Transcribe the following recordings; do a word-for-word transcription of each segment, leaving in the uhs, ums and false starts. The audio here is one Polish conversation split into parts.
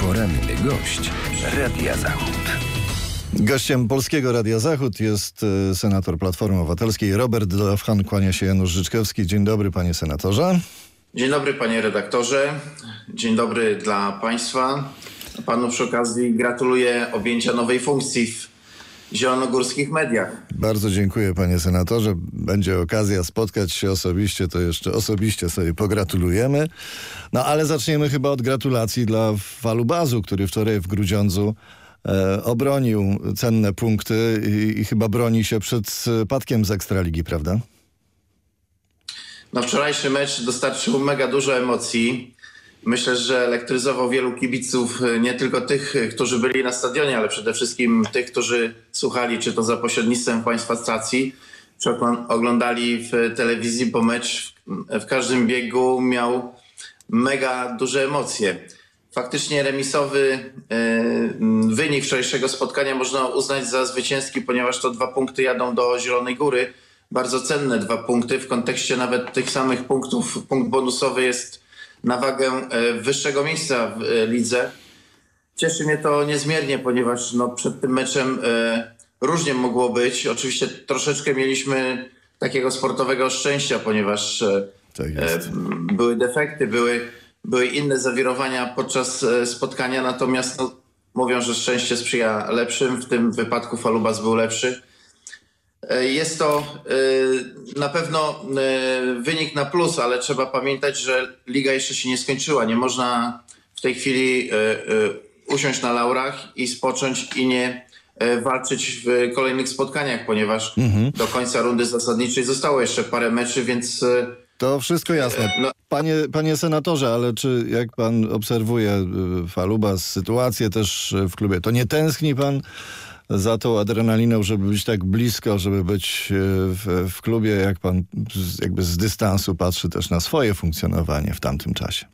Poranny gość Radia Zachód. Gościem Polskiego Radia Zachód jest senator Platformy Obywatelskiej Robert Dawhan. Kłania się Janusz Życzkowski. Dzień dobry, panie senatorze. Dzień dobry, panie redaktorze. Dzień dobry dla państwa. Panu przy okazji gratuluję objęcia nowej funkcji w zielonogórskich mediach. Bardzo dziękuję, panie senatorze. Będzie okazja spotkać się osobiście, to jeszcze osobiście sobie pogratulujemy. No ale zaczniemy chyba od gratulacji dla Falubazu, który wczoraj w Grudziądzu e, obronił cenne punkty i, i chyba broni się przed spadkiem z Ekstraligi, prawda? No, wczorajszy mecz dostarczył mega dużo emocji. Myślę, że elektryzował wielu kibiców, nie tylko tych, którzy byli na stadionie, ale przede wszystkim tych, którzy słuchali, czy to za pośrednictwem państwa stacji, czy oglądali w telewizji, bo mecz w każdym biegu miał mega duże emocje. Faktycznie remisowy wynik wczorajszego spotkania można uznać za zwycięski, ponieważ to dwa punkty jadą do Zielonej Góry. Bardzo cenne dwa punkty. W kontekście nawet tych samych punktów, punkt bonusowy jest na wagę wyższego miejsca w lidze. Cieszy mnie to niezmiernie, ponieważ no, przed tym meczem e, różnie mogło być. Oczywiście troszeczkę mieliśmy takiego sportowego szczęścia, ponieważ e, tak jest. E, były defekty, były, były inne zawirowania podczas e, spotkania, natomiast no, mówią, że szczęście sprzyja lepszym. W tym wypadku Falubaz był lepszy. Jest to y, na pewno y, wynik na plus, ale trzeba pamiętać, że liga jeszcze się nie skończyła. Nie można w tej chwili y, y, usiąść na laurach i spocząć i nie y, walczyć w kolejnych spotkaniach, ponieważ mhm. do końca rundy zasadniczej zostało jeszcze parę meczy, więc... Y, to wszystko jasne. No. Panie, panie senatorze, ale czy jak pan obserwuje y, Falubaz, sytuację też w klubie, to nie tęskni pan za tą adrenaliną, żeby być tak blisko, żeby być w, w klubie, jak pan jakby z dystansu patrzy też na swoje funkcjonowanie w tamtym czasie?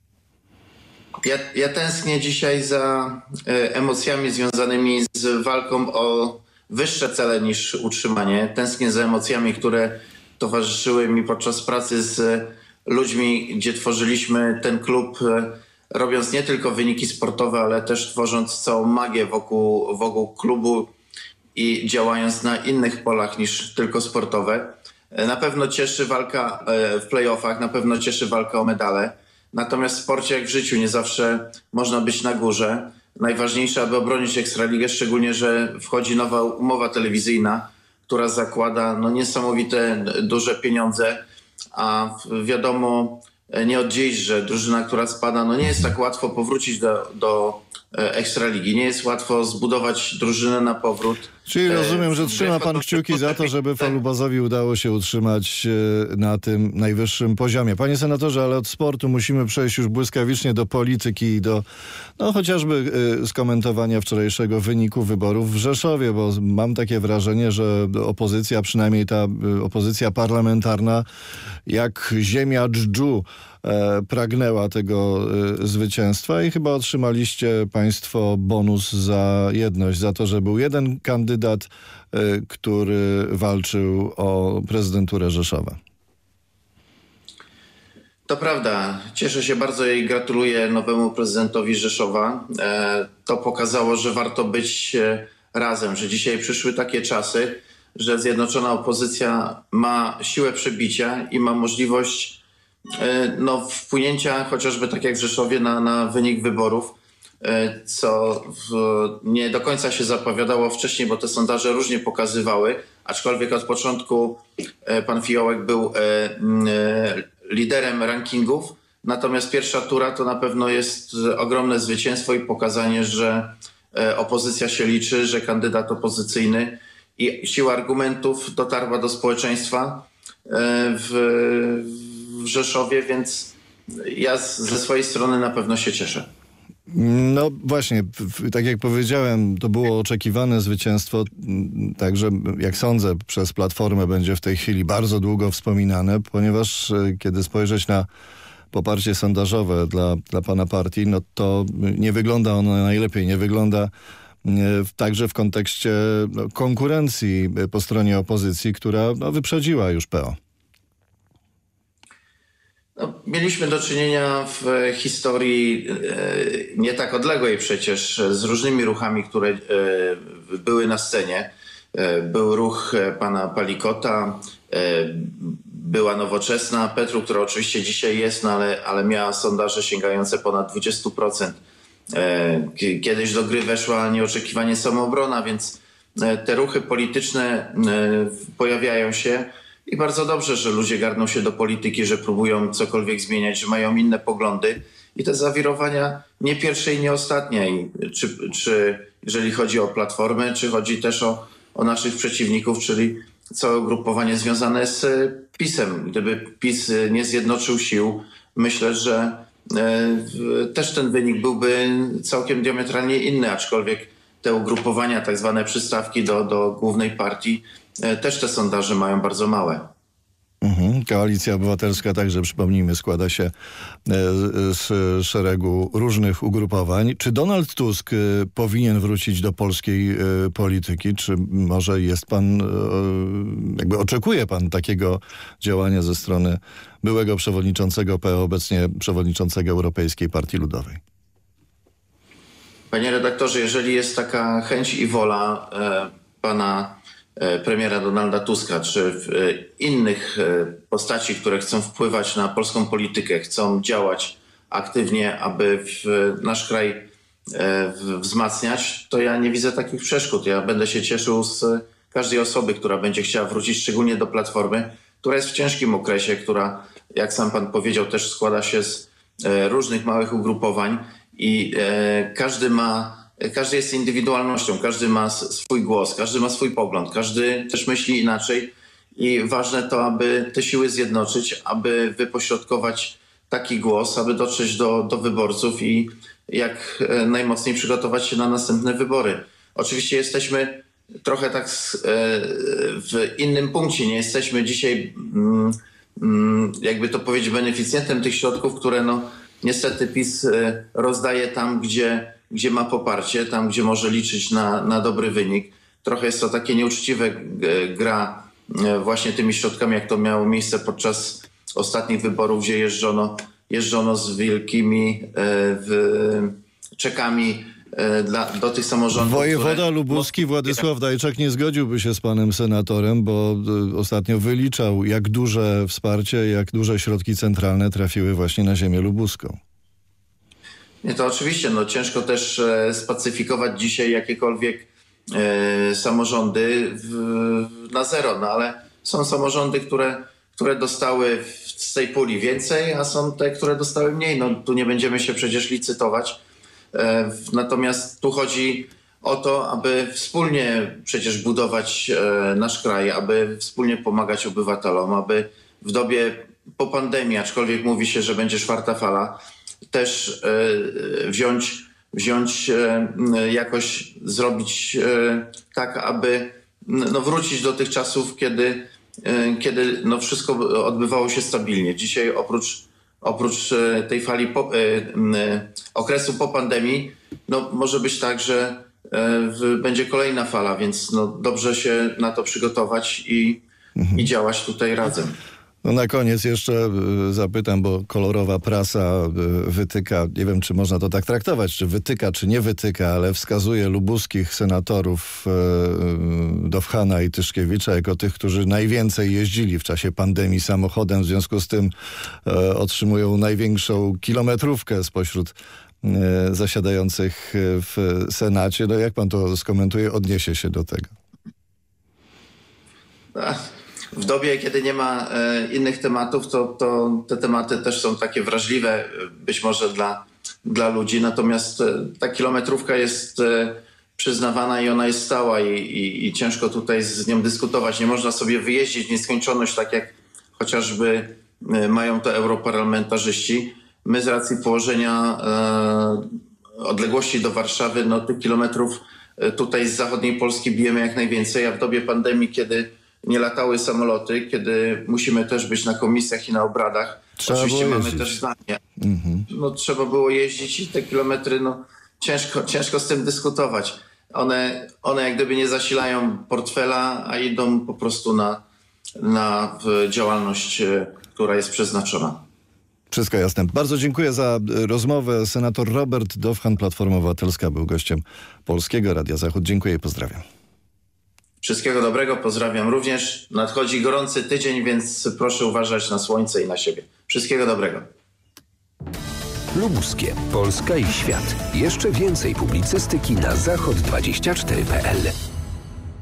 Ja, ja tęsknię dzisiaj za e, emocjami związanymi z walką o wyższe cele niż utrzymanie. Tęsknię za emocjami, które towarzyszyły mi podczas pracy z ludźmi, gdzie tworzyliśmy ten klub, e, robiąc nie tylko wyniki sportowe, ale też tworząc całą magię wokół, wokół klubu i działając na innych polach niż tylko sportowe. Na pewno cieszy walka w play-offach, na pewno cieszy walka o medale. Natomiast w sporcie jak w życiu nie zawsze można być na górze. Najważniejsze, aby obronić Ekstraligę, szczególnie, że wchodzi nowa umowa telewizyjna, która zakłada no, niesamowite duże pieniądze, a wiadomo, nie oddzielić, że drużyna, która spada, no nie jest tak łatwo powrócić do, do Ekstraligi. Nie jest łatwo zbudować drużynę na powrót. Czyli rozumiem, że trzyma pan kciuki za to, żeby Falubazowi udało się utrzymać na tym najwyższym poziomie. Panie senatorze, ale od sportu musimy przejść już błyskawicznie do polityki i do no chociażby skomentowania wczorajszego wyniku wyborów w Rzeszowie, bo mam takie wrażenie, że opozycja, przynajmniej ta opozycja parlamentarna, jak ziemia dżdżu pragnęła tego zwycięstwa i chyba otrzymaliście państwo bonus za jedność, za to, że był jeden kandydat, który walczył o prezydenturę Rzeszowa. To prawda. Cieszę się bardzo i gratuluję nowemu prezydentowi Rzeszowa. To pokazało, że warto być razem, że dzisiaj przyszły takie czasy, że zjednoczona opozycja ma siłę przebicia i ma możliwość no, wpłynięcia chociażby tak jak w Rzeszowie na, na wynik wyborów, co w, nie do końca się zapowiadało wcześniej, bo te sondaże różnie pokazywały, aczkolwiek od początku pan Fiołek był liderem rankingów, natomiast pierwsza tura to na pewno jest ogromne zwycięstwo i pokazanie, że opozycja się liczy, że kandydat opozycyjny i siła argumentów dotarła do społeczeństwa w, w Rzeszowie, więc ja ze swojej strony na pewno się cieszę. No właśnie, tak jak powiedziałem, to było oczekiwane zwycięstwo, także jak sądzę przez Platformę będzie w tej chwili bardzo długo wspominane, ponieważ kiedy spojrzeć na poparcie sondażowe dla, dla pana partii, no to nie wygląda ono najlepiej, nie wygląda także w kontekście konkurencji po stronie opozycji, która no, wyprzedziła już P O. No, mieliśmy do czynienia w historii e, nie tak odległej przecież z różnymi ruchami, które e, były na scenie. E, był ruch pana Palikota, e, była Nowoczesna Petru, która oczywiście dzisiaj jest, no ale, ale miała sondaże sięgające ponad dwadzieścia procent. E, kiedyś do gry weszła nieoczekiwanie Samoobrona, więc e, te ruchy polityczne e, pojawiają się. I bardzo dobrze, że ludzie garną się do polityki, że próbują cokolwiek zmieniać, że mają inne poglądy. I te zawirowania nie pierwsze i nie ostatnie. I czy, czy jeżeli chodzi o Platformę, czy chodzi też o, o naszych przeciwników, czyli całe ugrupowanie związane z PiS-em. Gdyby PiS nie zjednoczył sił, myślę, że e, też ten wynik byłby całkiem diametralnie inny, aczkolwiek te ugrupowania, tak zwane przystawki do, do głównej partii, też te sondaże mają bardzo małe. Mhm. Koalicja Obywatelska także, przypomnijmy, składa się z szeregu różnych ugrupowań. Czy Donald Tusk powinien wrócić do polskiej polityki? Czy może jest pan, jakby oczekuje pan takiego działania ze strony byłego przewodniczącego P O, obecnie przewodniczącego Europejskiej Partii Ludowej? Panie redaktorze, jeżeli jest taka chęć i wola e, pana premiera Donalda Tuska, czy innych postaci, które chcą wpływać na polską politykę, chcą działać aktywnie, aby nasz kraj wzmacniać, to ja nie widzę takich przeszkód. Ja będę się cieszył z każdej osoby, która będzie chciała wrócić, szczególnie do Platformy, która jest w ciężkim okresie, która, jak sam pan powiedział, też składa się z różnych małych ugrupowań i każdy ma Każdy jest indywidualnością, każdy ma swój głos, każdy ma swój pogląd, każdy też myśli inaczej i ważne to, aby te siły zjednoczyć, aby wypośrodkować taki głos, aby dotrzeć do, do wyborców i jak najmocniej przygotować się na następne wybory. Oczywiście jesteśmy trochę tak w innym punkcie, nie jesteśmy dzisiaj, jakby to powiedzieć, beneficjentem tych środków, które no niestety PiS rozdaje tam, gdzie gdzie ma poparcie, tam gdzie może liczyć na, na dobry wynik. Trochę jest to takie nieuczciwe gra właśnie tymi środkami, jak to miało miejsce podczas ostatnich wyborów, gdzie jeżdżono, jeżdżono z wielkimi e, w, czekami e, dla, do tych samorządów. Wojewoda które... lubuski Władysław Dajczak nie zgodziłby się z panem senatorem, bo e, ostatnio wyliczał, jak duże wsparcie, jak duże środki centralne trafiły właśnie na ziemię lubuską. Nie, to oczywiście, no ciężko też e, spacyfikować dzisiaj jakiekolwiek e, samorządy w, na zero, no ale są samorządy, które, które dostały w, z tej puli więcej, a są te, które dostały mniej. No tu nie będziemy się przecież licytować. E, natomiast tu chodzi o to, aby wspólnie przecież budować e, nasz kraj, aby wspólnie pomagać obywatelom, aby w dobie po pandemii, aczkolwiek mówi się, że będzie czwarta fala, też e, wziąć, wziąć e, jakoś zrobić e, tak, aby no, wrócić do tych czasów, kiedy, e, kiedy no, wszystko odbywało się stabilnie. Dzisiaj oprócz, oprócz e, tej fali po, e, e, okresu po pandemii, no, może być tak, że e, w, będzie kolejna fala, więc no, dobrze się na to przygotować i, mhm. i działać tutaj razem. No na koniec jeszcze zapytam, bo kolorowa prasa wytyka, nie wiem, czy można to tak traktować, czy wytyka, czy nie wytyka, ale wskazuje lubuskich senatorów Dowchana i Tyszkiewicza jako tych, którzy najwięcej jeździli w czasie pandemii samochodem, w związku z tym otrzymują największą kilometrówkę spośród zasiadających w Senacie. No jak pan to skomentuje, odniesie się do tego? Ach. W dobie, kiedy nie ma e, innych tematów, to, to te tematy też są takie wrażliwe być może dla, dla ludzi. Natomiast e, ta kilometrówka jest e, przyznawana i ona jest stała i, i, i ciężko tutaj z nią dyskutować. Nie można sobie wyjeździć w nieskończoność, tak jak chociażby e, mają to europarlamentarzyści. My z racji położenia e, odległości do Warszawy, no tych kilometrów e, tutaj z zachodniej Polski bijemy jak najwięcej, a w dobie pandemii, kiedy nie latały samoloty, kiedy musimy też być na komisjach i na obradach. Trzeba Oczywiście mamy jeździć. też zdanie. Mhm. No, trzeba było jeździć i te kilometry, no ciężko, ciężko z tym dyskutować. One, one jak gdyby nie zasilają portfela, a idą po prostu na, na działalność, która jest przeznaczona. Wszystko jasne. Bardzo dziękuję za rozmowę. Senator Robert Dowhan, Platforma Obywatelska, był gościem Polskiego Radia Zachód. Dziękuję i pozdrawiam. Wszystkiego dobrego, pozdrawiam również. Nadchodzi gorący tydzień, więc proszę uważać na słońce i na siebie. Wszystkiego dobrego. Lubuskie, Polska i świat. Jeszcze więcej publicystyki na zachód dwadzieścia cztery kropka p l.